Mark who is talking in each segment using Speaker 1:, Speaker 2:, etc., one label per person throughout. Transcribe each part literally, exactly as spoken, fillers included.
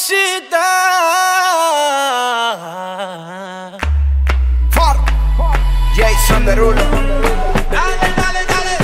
Speaker 1: mamacita.
Speaker 2: For Jason Derulo.
Speaker 1: Dale, dale, dale.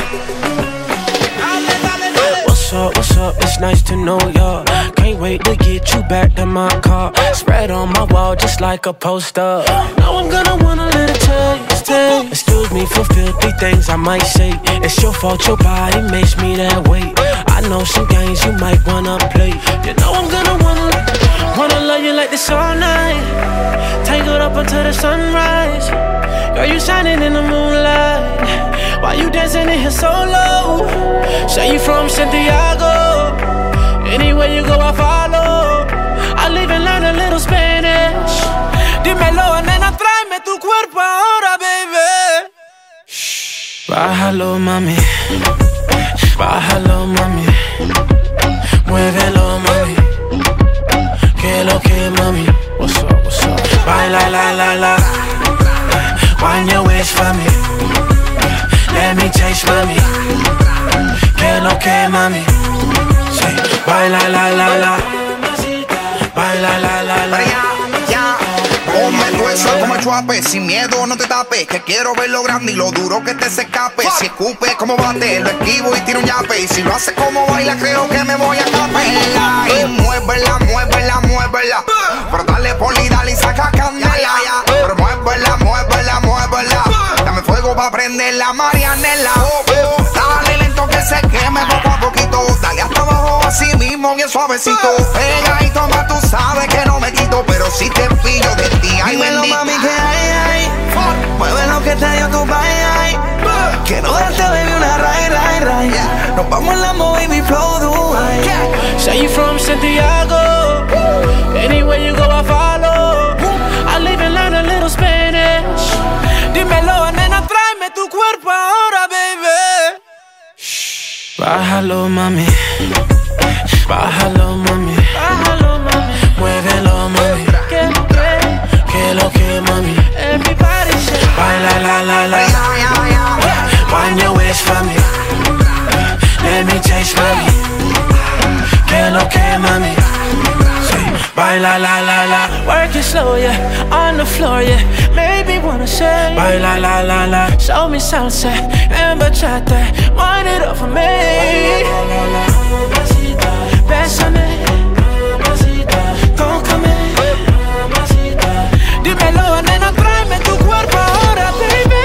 Speaker 1: Dale, dale, dale. What's up, what's up? It's nice to know ya. Can't wait to get you back in my car. Spread on my wall just like a poster. Now I'm gonna wanna let it taste, taste. Excuse me for filthy things I might say. It's your fault, your body makes me that way. I know some games you might wanna play. You know I'm gonna wanna, wanna love you like this all night. Tangled up until the sunrise. Girl, you shining in the moonlight. Why you dancing in here so low? Say you from Santiago. Anywhere you go, I follow. I'll even learn a little Spanish. Dímelo, nena, tráeme tu cuerpo ahora, baby. Shh. Bájalo, mami. Bájalo, mami. Muévelo, mami. Que lo que, mami. What's up, what's up? Baila, la, la, la. Wind your waist for me. Let me taste, mami. Que lo que, mami. Say, baila, la, la, la. Baila, la, la, la.
Speaker 2: Ponme tu eso como chuape, sin miedo no te tapes. Que quiero ver lo grande y lo duro que te se escape. Si escupe como bate, lo esquivo y tiro un yape. Y si lo hace como baila, creo que me voy a capela. Y muévela, muévela, muévela. Pero dale poli, dale y saca candela. Pero muévela, muévela, muévela. Dame fuego pa' prender la marianela. Oh, oh. Dale lento que se queme poco a poquito. Dale hasta abajo así mismo bien suavecito. Pega y toma, tú sabes que no me quito. Pero si te pillo de ti, ay bendita.
Speaker 3: Mami, que hay, hay. Mueve lo que te dio tu bye, ay. Quiero darte, baby, una ray, ray, ray. Nos vamos en la baby, flow, Dubai.
Speaker 1: Say you from Santiago. Anywhere you go, I follow. I'll even learn a little Spanish. Dímelo, nena, tráeme tu cuerpo ahora, baby. Shh. Bájalo, mami. Bájalo, mami. Bájalo, mami. Muévelo, mami. Que lo que, que lo que, mami. Everybody say, baila, la, la, la. Wind your waist for me. Let me taste, mami. Que lo que, mami. Say, baila, la, la, la. Work it slow, yeah. On the floor, yeah. Maybe wanna say, baila, la, la, la. Show me salsa and bachata. Wind it up for me. Bésame. Tócame. Dímelo, nena, tráeme tu cuerpo ahora, baby.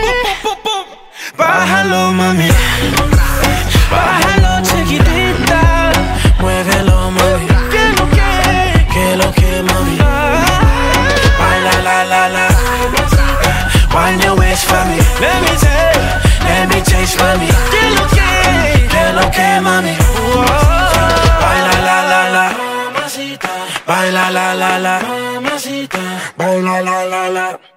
Speaker 1: Bájalo, mami. Bájalo, chiquitita. Muévelo, mami. Que lo que, que lo que, mami. Baila, la, la, la. Wind your waist for me. Let me taste, let me taste, mami. Que lo que, que lo que, mami. Baila, la, la, la. Baila, la, la, la. Baila, la, la, la.